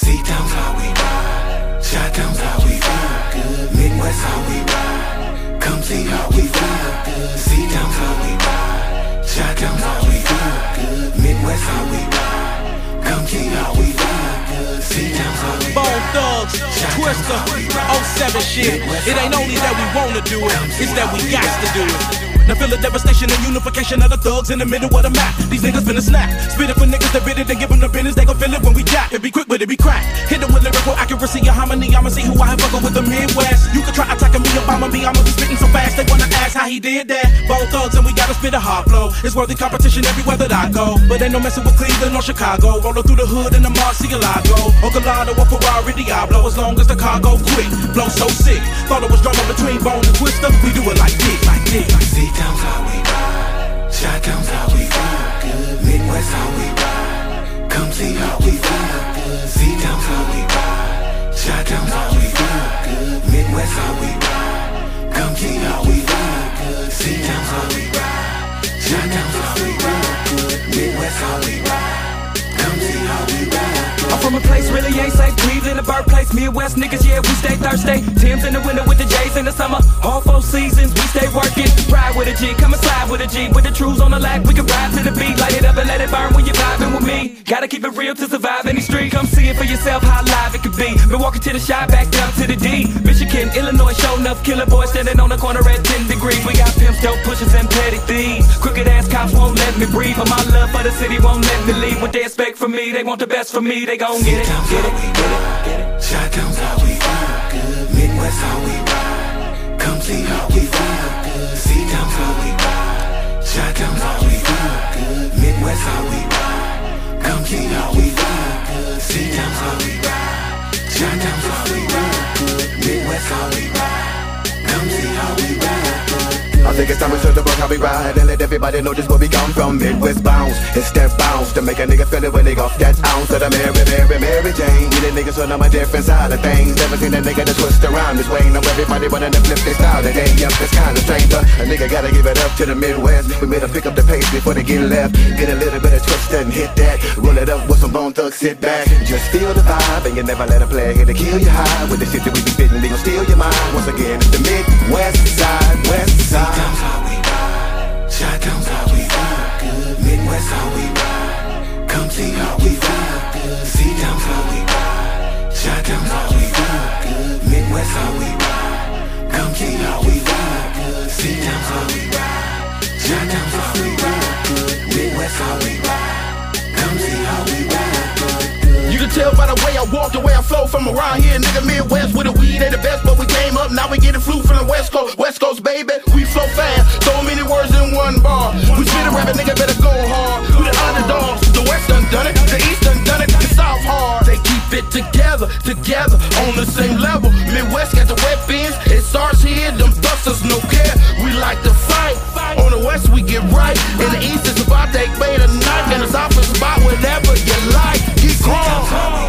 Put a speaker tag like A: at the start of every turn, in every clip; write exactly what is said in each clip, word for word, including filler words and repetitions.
A: C-Town's how we ride. Chi-Town's how we feel good. Midwest how we ride. Come see how we feel good. C-Town's how we ride. Chi-Town's how we feel good. Midwest how we ride. Come see how we feel good. C-Town's how we ride.
B: Bone Thugs, Twister, oh seven shit. It ain't only that we wanna do it, it's that we got to do it. Now feel the devastation and unification of the thugs in the middle of the map. These niggas finna snap. Spit it for niggas that bit it and give them the business. They gon' feel it when we jack. It be quick but it be crack. Hit them with lyrical accuracy and harmony. I'ma see who I have fuckin' with the Midwest. You can try attacking me, Obama me. I'ma be spitting so fast they wanna ask how he did that. Bone Thugs and we gotta spit a hard flow. It's worthy competition everywhere that I go. But ain't no messing with Cleveland or Chicago. Rollin' through the hood in the Murcielago. Or Gallardo or Ferrari Diablo. As long as the car go quick. Flow so sick. Thought it was drama between Bone and Twister. We do it like this, like this.
A: C-Town's how we ride. Chi-Town's how we feel good. Midwest how we ride. Come see how we feel good. C-Town's how we ride. Chi-Town's how we feel good. Midwest how we ride. Come see how we feel good. C-Town's how we ride. Chi-Town's how we feel good. Midwest how we ride. Come see how we ride.
C: I'm from a place really ain't safe. Cleveland, the birthplace. Midwest niggas, yeah, we stay thirsty. Tim's in the winter with the J's in the summer. All four seasons, we stay working. Ride with a G, come and slide with a G. With the truths on the lack, we can ride to the beat. Light it up and let it burn when you're vibing with me. Gotta keep it real to survive any street. Come see it for yourself how live it could be. Milwaukee to the shy, back down to the D. Michigan, Illinois, show enough killer boys standing on the corner at ten degrees. We got pimps, dope pushers, and petty thieves. Crooked ass cops won't let me breathe. But my love for the city won't let me leave. What they expect from me, they want the best from me. They gon' get it, get it, get it, get it.
A: Chi-Town's how we feel good. Midwest how we ride. Come see how we feel good. C-Town's how we ride. Chi-Town's how we feel good. Midwest how we ride. Come see how we feel good. C-Town's how we ride. Chi-Town's how we feel good. Midwest how we ride. Come see how we ride.
D: I think it's time to show the book how we ride and let everybody know just where we come from. Midwest bounce, it's that bounce to make a nigga feel it when they off that ounce of the Mary, Mary, Mary Jane. You the niggas on a different side of things. Never seen a nigga that twist around this way. Know everybody wanting to flip their style today. Yup, it's kinda strange, but a nigga gotta give it up to the Midwest. We made them pick up the pace before they get left. Get a little bit of twist and hit that. Roll it up with some Bone Thugs, sit back. Just feel the vibe and you never let them play here to kill you high. With the shit that we be spitting, they gon' steal your mind. Once again, it's the Midwest side, west side.
A: C-Town's how we ride. Chi-Town's how we feel good. Midwest how we ride. Come see how we feel good. C-Town's how we ride. Chi-Town's how we feel good. Midwest how we ride. Come see how we feel good. C-Town's how we ride. Chi-Town's how we feel good. Midwest how we ride. Come see how we ride.
E: You can tell by the way I walk, the way I flow from around here, nigga. Midwest with the weed ain't the best, but we came up, now we getting flu from the West Coast. West Coast, baby, we flow fast, so many words in one bar. We spit a rabbit, nigga, better go hard. We the underdogs, the West done done it, the East done done it, the South hard. They keep it together, together, on the same level. Midwest got the weapons, it starts here, them busters no care. We like to fight, on the West we get right. In the East it's about to bait a knife, and the South is about whatever you like. Keep calm.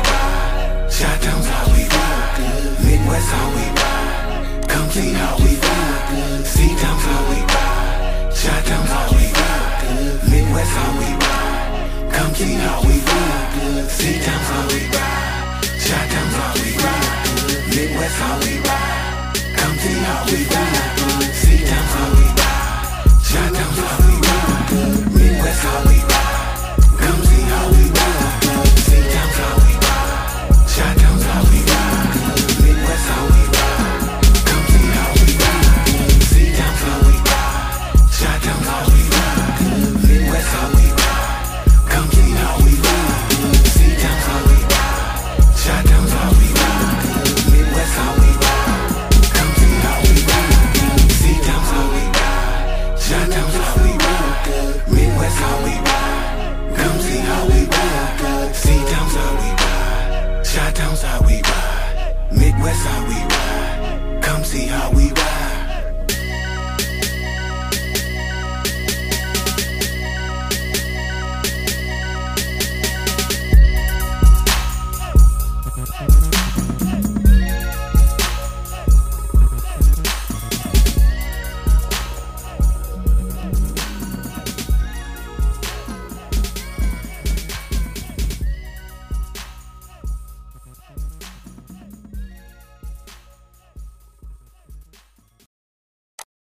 A: Chi-Town's how we ride good. Midwest how we ride. Come see how we feel good. C-Town's how we ride. Chi-Town's how we ride good. Midwest how we ride. Come see how we feel good. C-Town's how we ride. Chi-Town's how we ride good. Midwest how we ride. Come see how we feel good. C-Town's how we ride. Chi-Town's how we ride good. Midwest how we ride. Come see how we ride good. C-Town's how we ride. Chi-Town's how we ride good. Midwest how we ride. Come see how we ride good. C-Town's how we ride. Chi-Town's how we ride good. Midwest how we ride. Come see how we ride good. C-Town's how we ride. Chi-Town's how we ride good. Midwest how we ride. Come see how we ride good. C-Town's how we ride. Chi-Town's how we ride good. Midwest how we ride. Come see how we ride good. C-Town's how we ride. Chi-Town's how we ride. Midwest how we ride. Come see how we